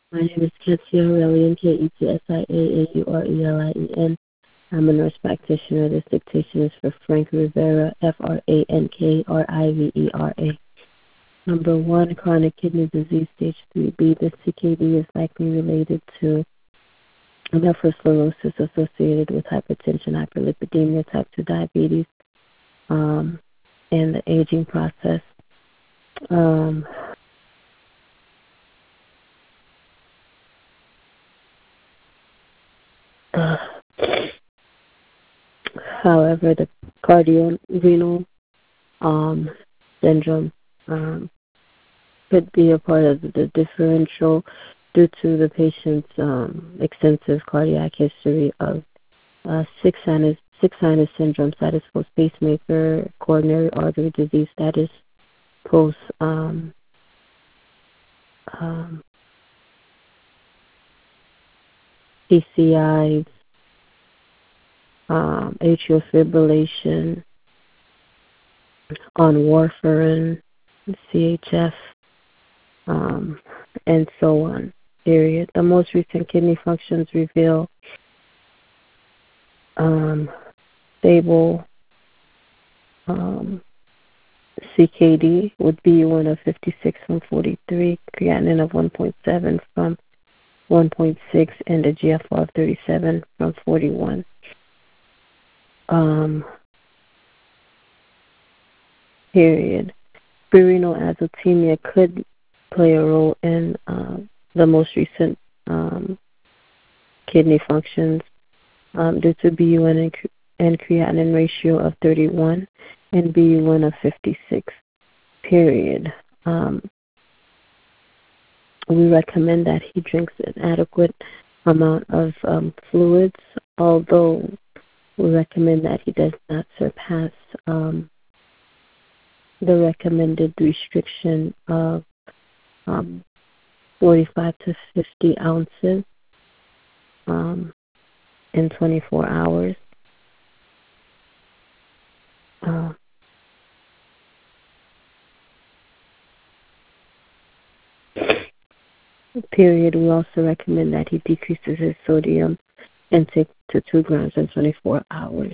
My name is Ketsia Aurelian, Ketsia I'm a nurse practitioner. This dictation is for Frank Rivera, Frankrivera. Number 1, chronic kidney disease, stage 3B. This CKD is likely related to nephrocirrhosis associated with hypertension, hyperlipidemia, type 2 diabetes, and the aging process. Um, uh, However, the cardiorenal syndrome could be a part of the differential due to the patient's extensive cardiac history of six sinus syndrome, status post pacemaker, coronary artery disease, status post um, PCI, atrial fibrillation, on warfarin, CHF, um, and so on. Period. The most recent kidney functions reveal stable CKD with BU1 of 56 from 43, creatinine of 1.7 from 1.6, and a GFR of 37 from 41. Period. Prerenal azotemia could play a role in the most recent kidney functions due to BUN and creatinine ratio of 31 and BU1 of 56. Period. We recommend that he drinks an adequate amount of fluids, although we recommend that he does not surpass the recommended restriction of 45 to 50 ounces in 24 hours. Period. We also recommend that he decreases his sodium intake to 2 grams in 24 hours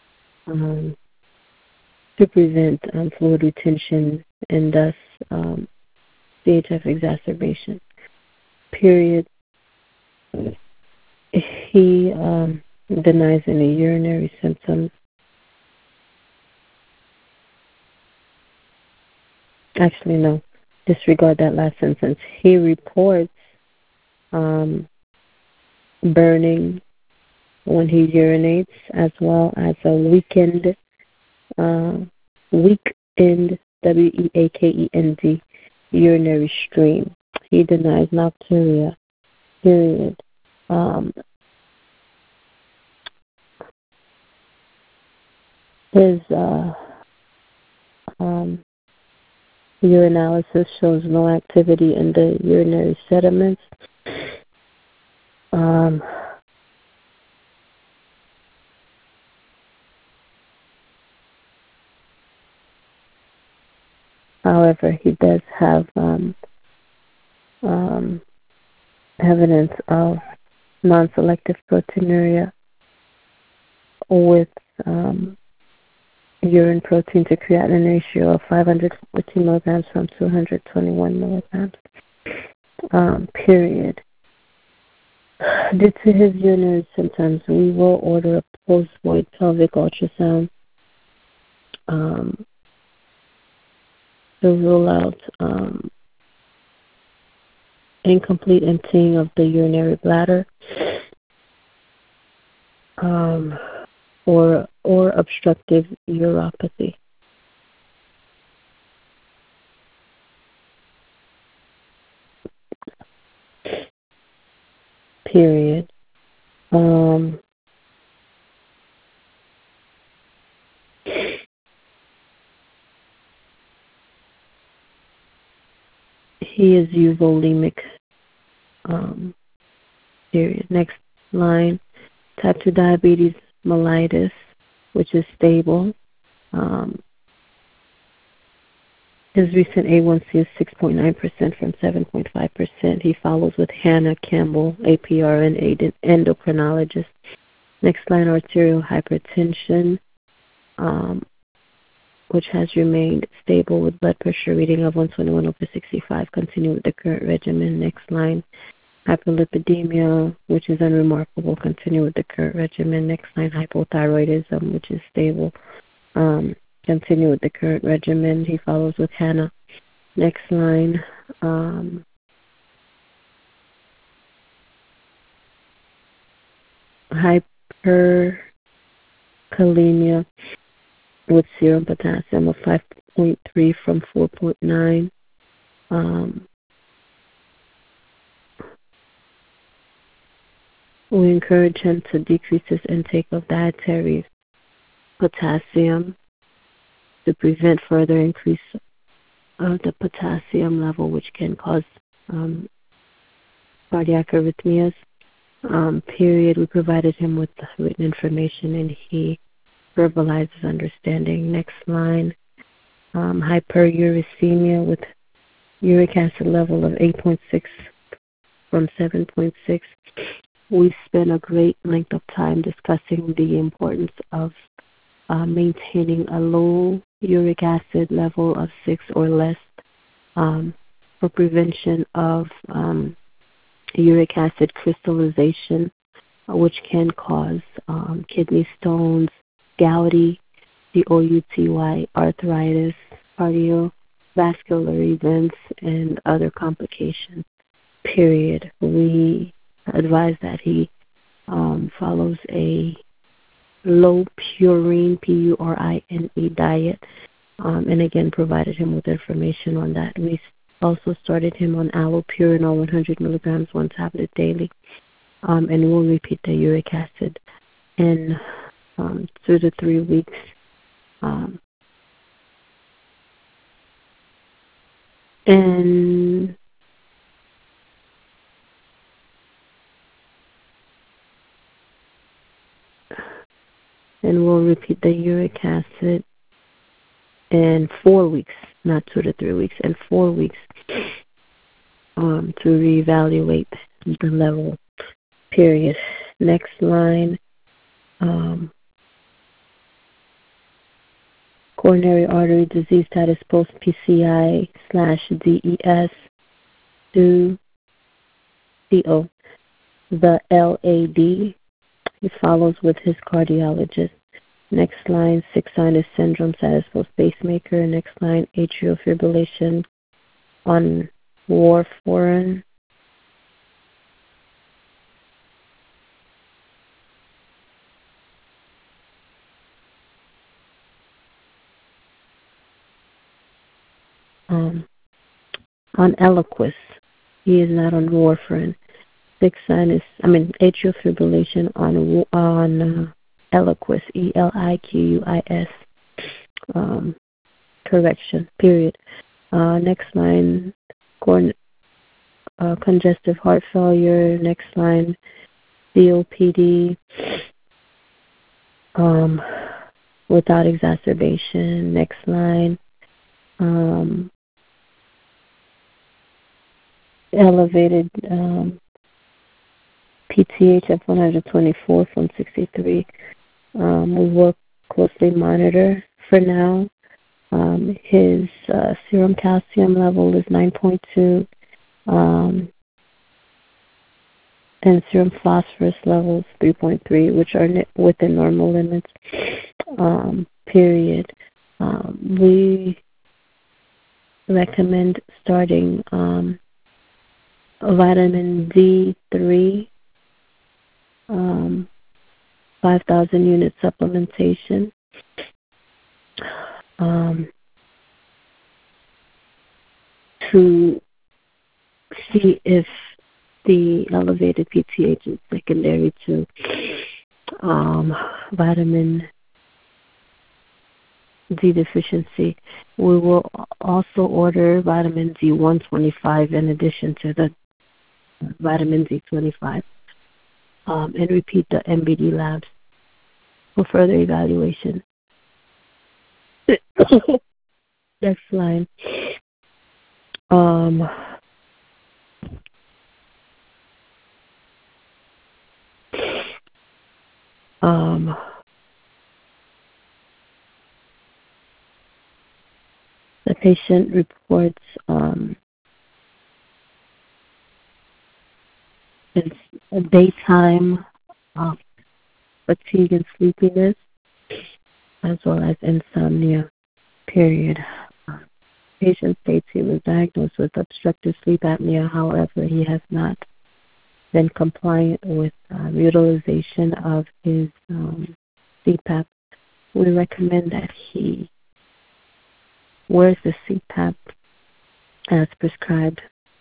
to prevent fluid retention and thus CHF exacerbation. Period. He denies any urinary symptoms. Actually, no. Disregard that last sentence. He reports burning when he urinates, as well as a weakened, WEAKEND, urinary stream. He denies nocturia. Period. His urinalysis shows no activity in the urinary sediments. However, he does have evidence of non-selective proteinuria with urine protein to creatinine ratio of 514 milligrams from 221 milligrams. Period. Due to his urinary symptoms, we will order a post-void pelvic ultrasound to rule out incomplete emptying of the urinary bladder or obstructive uropathy. Period. He is euvolemic. Period. Next line. Type 2 diabetes mellitus, which is stable. His recent A1C is 6.9% from 7.5 5%. He follows with Hannah Campbell, APRN endocrinologist. Next line, arterial hypertension, which has remained stable with blood pressure reading of 121/65. Continue with the current regimen. Next line, hyperlipidemia, which is unremarkable. Continue with the current regimen. Next line, hypothyroidism, which is stable. Continue with the current regimen. He follows with Hannah. Next line, hyperkalemia with serum potassium of 5.3 from 4.9. We encourage him to decrease his intake of dietary potassium to prevent further increase of the potassium level, which can cause cardiac arrhythmias. Period. We provided him with written information, and he verbalizes understanding. Next line, hyperuricemia with uric acid level of 8.6 from 7.6. We spent a great length of time discussing the importance of maintaining a low uric acid level of 6 or less for prevention of uric acid crystallization, which can cause kidney stones, gouty, GOUTY, arthritis, cardiovascular events, and other complications. Period. We advise that he follows a low purine, PURINE diet, and again provided him with information on that. We also started him on allopurinol 100 milligrams, 1 tablet daily, and we'll repeat the uric acid in 2 to 3 weeks. And we'll repeat the uric acid in 4 weeks, not 2 to 3 weeks, in 4 weeks, to reevaluate the level. Period. Next line, coronary artery disease status post PCI/DES to CO. The LAD. He follows with his cardiologist. Next line, 6 sinus syndrome status post pacemaker. Next line, atrial fibrillation on warfarin. On Eliquis. He is not on warfarin. Atrial fibrillation on Eliquis, ELIQUIS. Correction. Period. Next line, congestive heart failure. Next line, COPD without exacerbation. Next line, elevated PTH of 124 from 63. We will closely monitor. For now, his serum calcium level is 9.2, and serum phosphorus levels 3.3, which are within normal limits. Period. We recommend starting vitamin D3, 5,000 unit supplementation. To see if the elevated PTH is secondary to vitamin D deficiency. We will also order vitamin D125 in addition to the vitamin D25, and repeat the MBD labs for further evaluation. Next line. Um, the patient reports daytime uh, fatigue and sleepiness, as well as insomnia. Period. Patient states he was diagnosed with obstructive sleep apnea. However, he has not been compliant with utilization of his CPAP. We recommend that he wears the CPAP as prescribed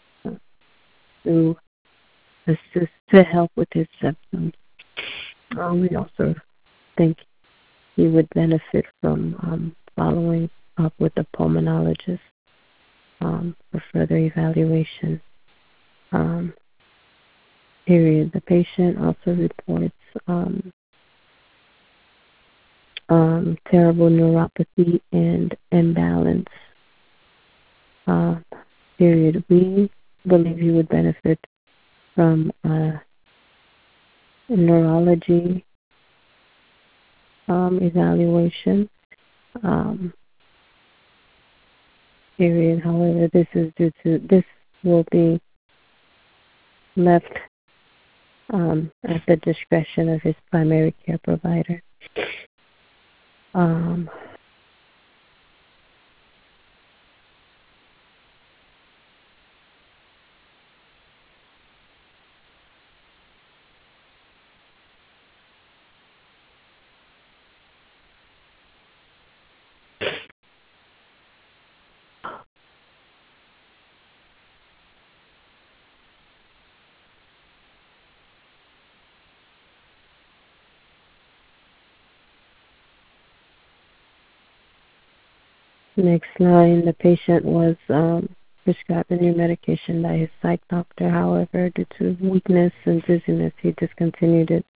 to assist to help with his symptoms. We also think he would benefit from following up with a pulmonologist for further evaluation. Um, Period. The patient also reports terrible neuropathy and imbalance. Period. We believe he would benefit from neurology evaluation. Period. However, this will be left at the discretion of his primary care provider. Next line, the patient was prescribed a new medication by his psych doctor. However, due to weakness and dizziness, he discontinued it.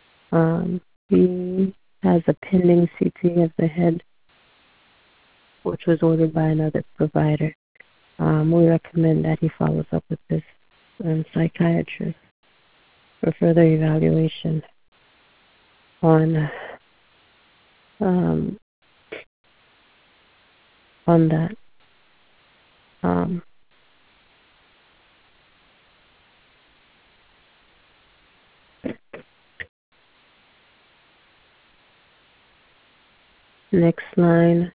He has a pending CT of the head, which was ordered by another provider. We recommend that he follows up with this psychiatrist for further evaluation on that. Next line,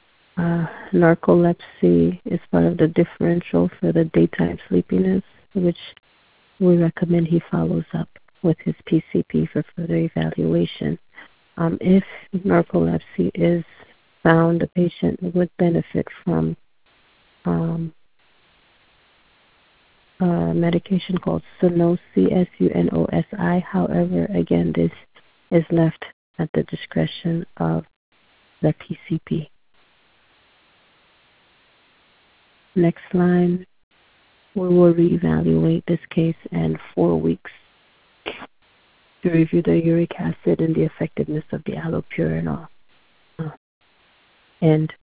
narcolepsy is part of the differential for the daytime sleepiness, which we recommend he follows up with his PCP for further evaluation. If narcolepsy is found, the patient would benefit from a medication called Sunosi, Sunosi. However, again, this is left at the discretion of the PCP. Next line, we will reevaluate this case in 4 weeks to review the uric acid and the effectiveness of the allopurinol. And